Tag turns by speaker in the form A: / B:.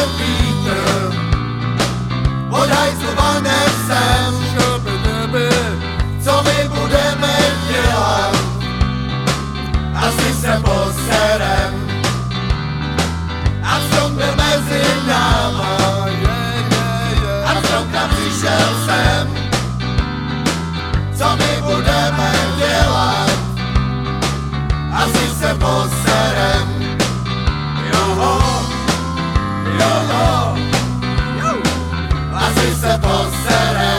A: vítr, odhajzlované sem. Co my budeme dělat? Asi se poserem a strom byl mezi náma a strom tam přišel sem. Co my budeme dělat? Asi se poserem. Joho, joho, asi se poserem.